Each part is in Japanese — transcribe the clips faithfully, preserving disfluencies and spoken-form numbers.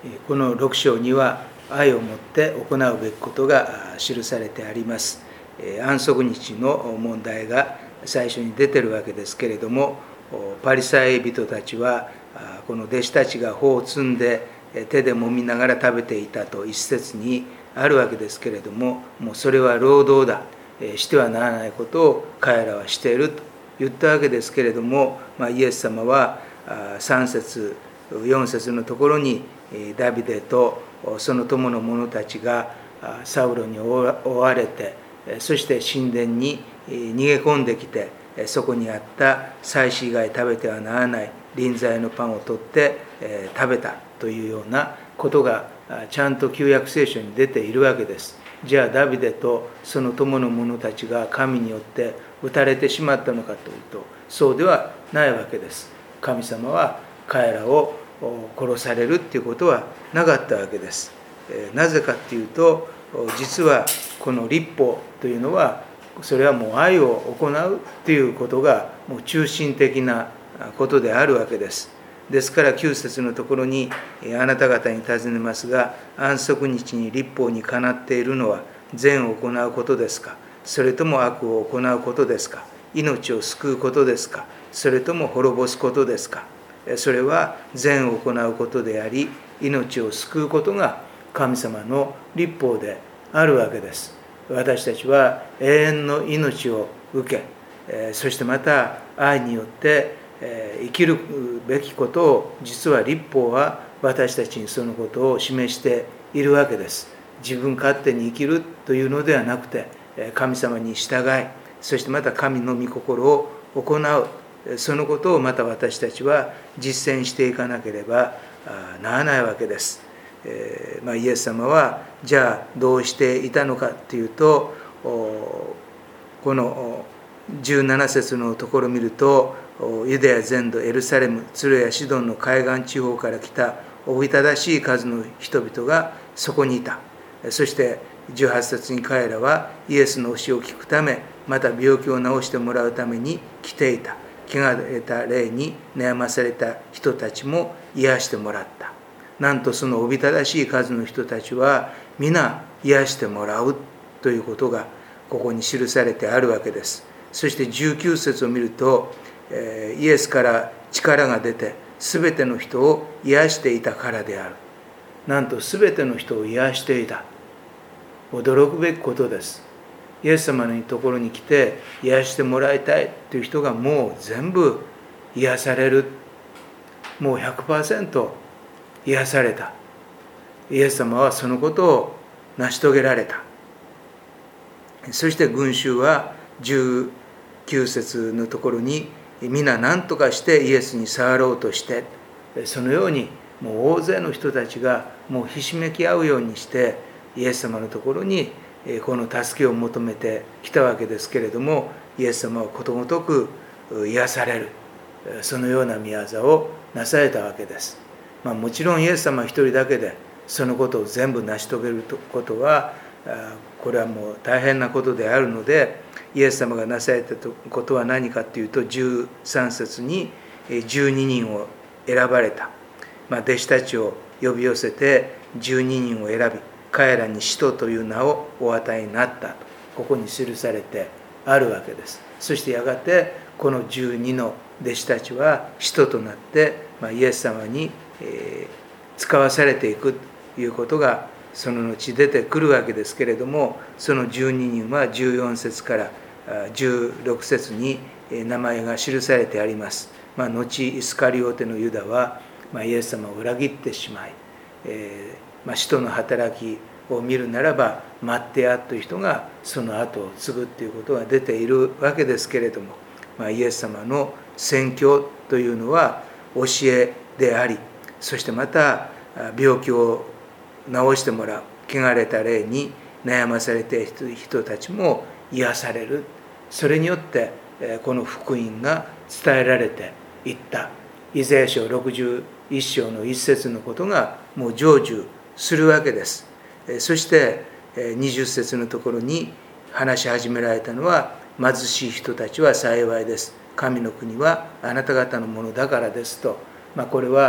このろく章には愛をもって行うべきことが記されてあります。安息日の問題が最初に出てるわけですけれども、パリサイ人たちはこの弟子たちが穂を摘んで手で揉みながら食べていたと一節にあるわけですけれども、もうそれは労働だ、してはならないことを彼らはしていると言ったわけですけれども、まあ、イエス様はさん節よん節のところにダビデとその友の者たちがサウロに追われて、そして神殿に逃げ込んできて、そこにあった祭司以外食べてはならない臨在のパンを取って食べたというようなことがちゃんと旧約聖書に出ているわけです。じゃあダビデとその友の者たちが神によって撃たれてしまったのかというと、そうではないわけです。神様は彼らを殺されるっていうことはなかったわけです。なぜかっていうと、実はこの律法というのは、それはもう愛を行うということがもう中心的なことであるわけです。ですからきゅう節のところに、あなた方に尋ねますが、安息日に律法にかなっているのは善を行うことですか、それとも悪を行うことですか、命を救うことですか、それとも滅ぼすことですか。それは善を行うことであり、命を救うことが神様の律法であるわけです。私たちは永遠の命を受け、そしてまた愛によって生きるべきことを、実は律法は私たちにそのことを示しているわけです。自分勝手に生きるというのではなくて、神様に従い、そしてまた神の御心を行う、そのことをまた私たちは実践していかなければならないわけです。えーまあ、イエス様はじゃあどうしていたのかというと、このじゅうなな節のところを見ると、ユダヤ全土エルサレム、ツロやシドンの海岸地方から来たおびただしい数の人々がそこにいた。そしてじゅうはち節に彼らはイエスの教えを聞くため、また病気を治してもらうために来ていた。汚れた霊に悩まされた人たちも癒してもらった。なんとそのおびただしい数の人たちは皆癒してもらうということがここに記されてあるわけです。そしてじゅうきゅう節を見ると、イエスから力が出て全ての人を癒していたからである。なんと全ての人を癒していた。驚くべきことです。イエス様のところに来て癒してもらいたいという人がもう全部癒される。もう ひゃくパーセント 癒された。イエス様はそのことを成し遂げられた。そして群衆はじゅうきゅう節のところに、皆何とかしてイエスに触ろうとして、そのようにもう大勢の人たちがもうひしめき合うようにしてイエス様のところにこの助けを求めてきたわけですけれども、イエス様はことごとく癒される、そのような御業をなされたわけです。まあ、もちろんイエス様一人だけでそのことを全部成し遂げることは、これはもう大変なことであるので、イエス様がなされたことは何かというと、じゅうさん節にじゅうににんを選ばれた、まあ、弟子たちを呼び寄せてじゅうににんを選び、彼らに使徒という名をお与えになったと、ここに記されてあるわけです。そしてやがてこのじゅうにの弟子たちは使徒となって、まあ、イエス様に、えー、使わされていくということがその後出てくるわけですけれども、そのじゅうににんはじゅうよん節からじゅうろく節に名前が記されてあります。まあ、後イスカリオテのユダは、まあ、イエス様を裏切ってしまい、えーまあ、使徒の働きを見るならばマッテアという人がその後を継ぐということが出ているわけですけれども、まあ、イエス様の宣教というのは教えであり、そしてまた病気を治してもらう、汚れた霊に悩まされている人たちも癒される、それによってこの福音が伝えられていった。イザヤ書ろくじゅういち章の一節のことがもう成就するわけです。そしてにじゅう節のところに話し始められたのは、貧しい人たちは幸いです、神の国はあなた方のものだからですと、まあ、これは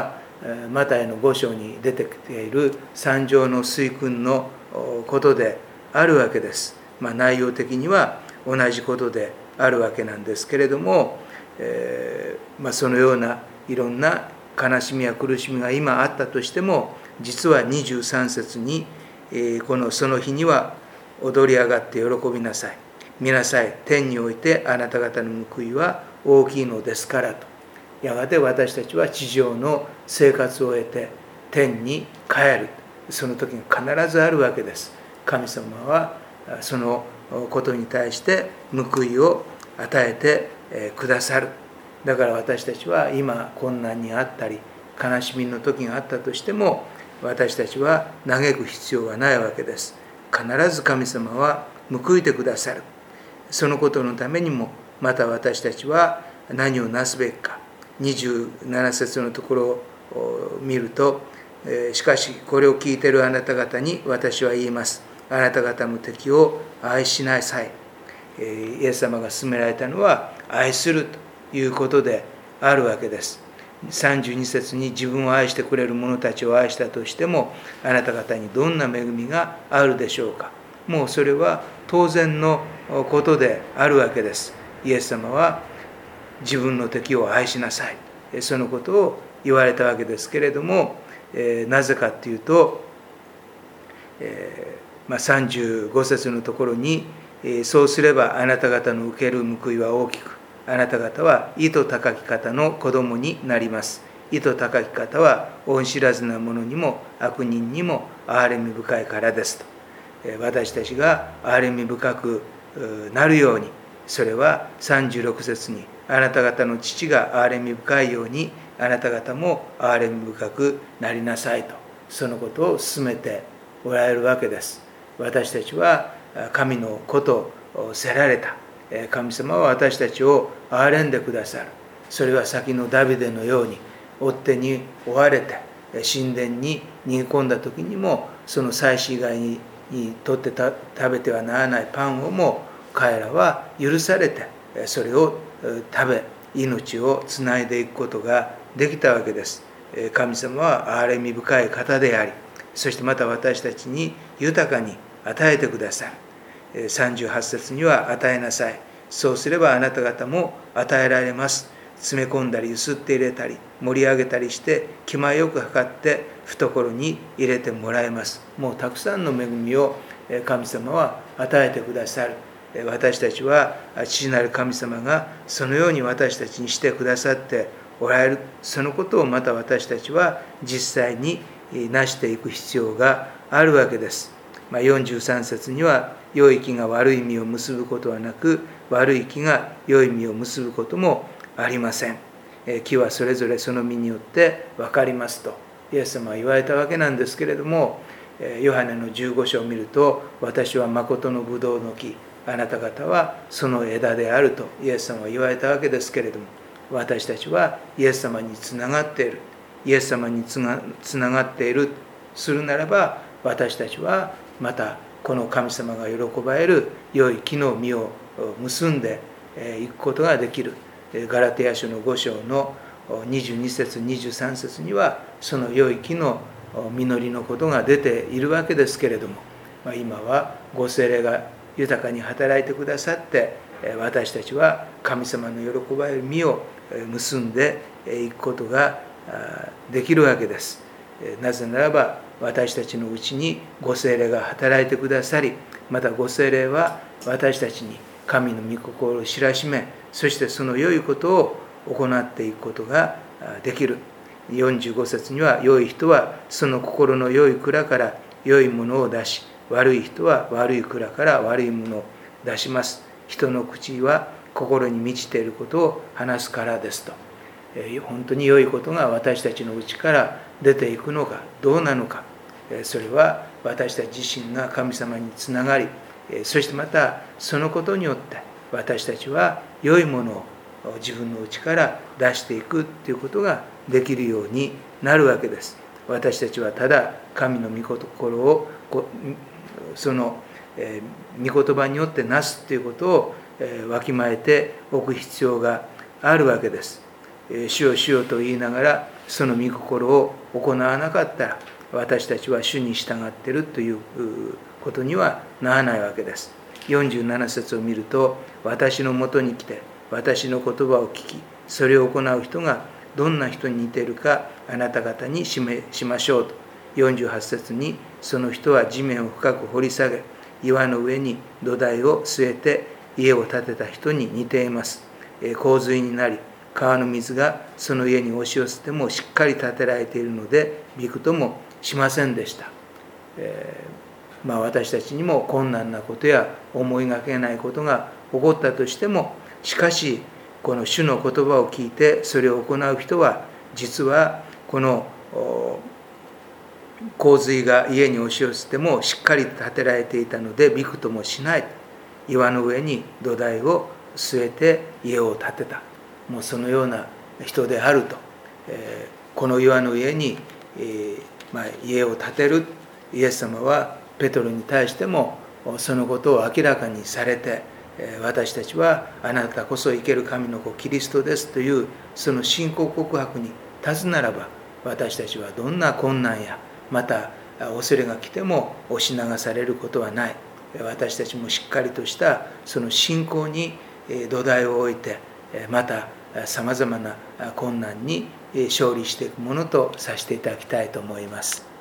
マタイのご章に出てきている三条の水訓のことであるわけです。まあ、内容的には同じことであるわけなんですけれども、えーまあ、そのようないろんな悲しみや苦しみが今あったとしても、実はにじゅうさん節に、えー、このその日には踊り上がって喜びなさい。見なさい。天においてあなた方の報いは大きいのですからと。やがて私たちは地上の生活を得て天に帰る。その時が必ずあるわけです。神様はそのことに対して報いを与えてくださる。だから私たちは今困難にあったり悲しみの時があったとしても、私たちは嘆く必要はないわけです。必ず神様は報いてくださる。そのことのためにもまた私たちは何をなすべきか。にじゅうなな節のところを見ると、しかしこれを聞いているあなた方に私は言います。あなた方の敵を愛しなさい。イエス様が勧められたのは愛するということであるわけです。さんじゅうに節に自分を愛してくれる者たちを愛したとしても、あなた方にどんな恵みがあるでしょうか。もうそれは当然のことであるわけです。イエス様は自分の敵を愛しなさい。そのことを言われたわけですけれども、えー、なぜかというと、えーまあ、さんじゅうご節のところに、えー、そうすればあなた方の受ける報いは大きく、あなた方は意図高き方の子供になります。意図高き方は恩知らずな者にも悪人にも憐れみ深いからですと。私たちが憐れみ深くなるように、それはさんじゅうろく節にあなた方の父が憐れみ深いようにあなた方も憐れみ深くなりなさいと、そのことを進めておられるわけです。私たちは神のことをせられた。神様は私たちを憐れんでくださる。それは先のダビデのように追っ手に追われて神殿に逃げ込んだ時にも、その祭司以外に取って食べてはならないパンをも彼らは許されて、それを食べ命をつないでいくことができたわけです。神様は憐れみ深い方であり、そしてまた私たちに豊かに与えてくださる。さんじゅうはち節には与えなさい。そうすればあなた方も与えられます。詰め込んだりゆすって入れたり盛り上げたりして気前よく測って懐に入れてもらえます。もうたくさんの恵みを神様は与えてくださる。私たちは父なる神様がそのように私たちにしてくださっておられる。そのことをまた私たちは実際に成していく必要があるわけです。よんじゅうさん節には、良い木が悪い実を結ぶことはなく、悪い木が良い実を結ぶこともありません。木はそれぞれその実によって分かりますとイエス様は言われたわけなんですけれども、ヨハネのじゅうご章を見ると、私は誠のブドウの木、あなた方はその枝であるとイエス様は言われたわけですけれども、私たちはイエス様につながっている。イエス様につながっているするならば、私たちはまたこの神様が喜ばれる良い木の実を結んでいくことができる。ガラテヤ書のご章のにじゅうに節にじゅうさん節にはその良い木の実りのことが出ているわけですけれども、今はご聖霊が豊かに働いてくださって、私たちは神様の喜ばれる実を結んでいくことができるわけです。なぜならば私たちのうちにご聖霊が働いてくださり、またご聖霊は私たちに神の御心を知らしめ、そしてその良いことを行っていくことができる。よんじゅうご節には、良い人はその心の良い蔵から良いものを出し、悪い人は悪い蔵から悪いものを出します。人の口は心に満ちていることを話すからですと。本当に良いことが私たちのうちから出ていくのかどうなのか、それは私たち自身が神様につながり、そしてまたそのことによって私たちは良いものを自分の内から出していくということができるようになるわけです。私たちはただ神の御心をその御言葉によってなすということをわきまえておく必要があるわけです。 主よ主よと言いながらその御心を行わなかったら、私たちは主に従っているということにはならないわけです。よんじゅうなな節を見ると、私のもとに来て私の言葉を聞きそれを行う人がどんな人に似ているかあなた方に示しましょうと。よんじゅうはち節に、その人は地面を深く掘り下げ岩の上に土台を据えて家を建てた人に似ています。洪水になり川の水がその家に押し寄せてもしっかり建てられているのでびくともしませんでした。えーまあ、私たちにも困難なことや思いがけないことが起こったとしても、しかしこの主の言葉を聞いてそれを行う人は、実はこの洪水が家に押し寄せてもしっかり建てられていたのでびくともしない。岩の上に土台を据えて家を建てた、もうそのような人であると。えー、この岩の上に、えーまあ、家を建てる。イエス様はペトロに対してもそのことを明らかにされて、私たちはあなたこそ生ける神の子キリストですというその信仰告白に立つならば、私たちはどんな困難やまた恐れが来ても押し流されることはない。私たちもしっかりとしたその信仰に土台を置いて、またさまざまな困難に勝利していくものとさせていただきたいと思います。